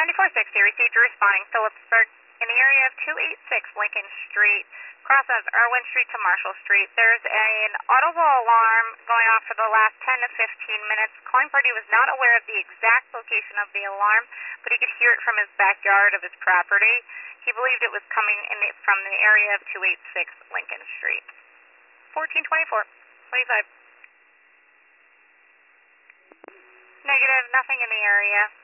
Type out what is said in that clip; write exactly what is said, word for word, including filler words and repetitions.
ninety-four sixty, received your responding. Phillipsburg in the area of two eighty-six Lincoln Street, crosses Irwin Street to Marshall Street. There's a, an audible alarm going off for the last ten to fifteen minutes. Calling party was not aware of the exact location of the alarm, but he could hear it from his backyard of his property. He believed it was coming in the, from the area of two eighty-six Lincoln Street. fourteen twenty-four, twenty-five. Negative, nothing in the area.